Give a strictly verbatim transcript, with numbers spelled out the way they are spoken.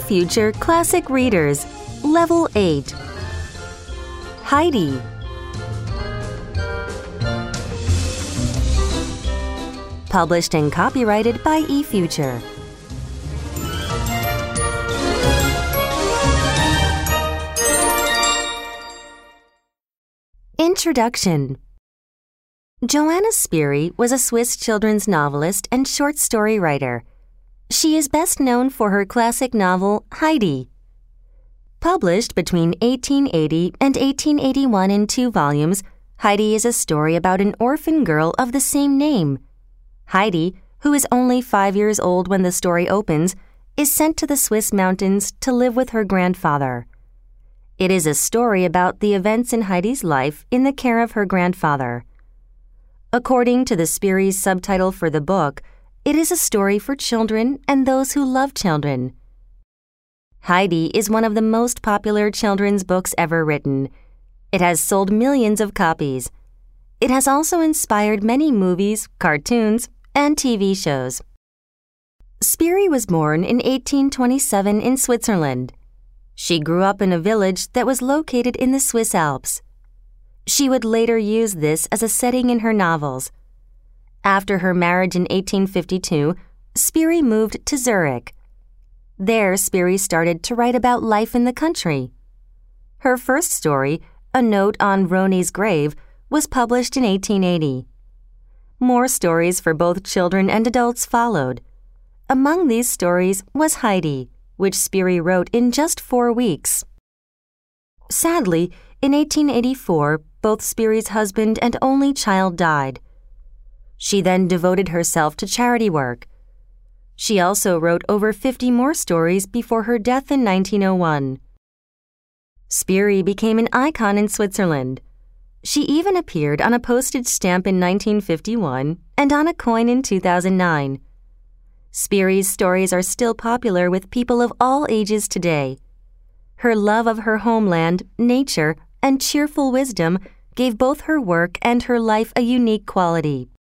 eFuture Classic Readers, Level eight. Heidi. Published and copyrighted by eFuture. Introduction. Joanna Spyri was a Swiss children's novelist and short story writer. She is best known for her classic novel, Heidi. Published between eighteen eighty and eighteen eighty-one in two volumes, Heidi is a story about an orphan girl of the same name. Heidi, who is only five years old when the story opens, is sent to the Swiss mountains to live with her grandfather. It is a story about the events in Heidi's life in the care of her grandfather. According to the Spyri's subtitle for the book, it is a story for children and those who love children. Heidi is one of the most popular children's books ever written. It has sold millions of copies. It has also inspired many movies, cartoons, and T V shows. Spyri was born in eighteen twenty-seven in Switzerland. She grew up in a village that was located in the Swiss Alps. She would later use this as a setting in her novels. After her marriage in eighteen fifty-two, Spyri moved to Zurich. There, Spyri started to write about life in the country. Her first story, A Note on Roni's Grave, was published in eighteen eighty. More stories for both children and adults followed. Among these stories was Heidi, which Spyri wrote in just four weeks. Sadly, in eighteen eighty-four, both Spyri's husband and only child died. She then devoted herself to charity work. She also wrote over fifty more stories before her death in nineteen oh one. Spyri became an icon in Switzerland. She even appeared on a postage stamp in nineteen fifty-one and on a coin in two thousand nine. Spyri's stories are still popular with people of all ages today. Her love of her homeland, nature, and cheerful wisdom gave both her work and her life a unique quality.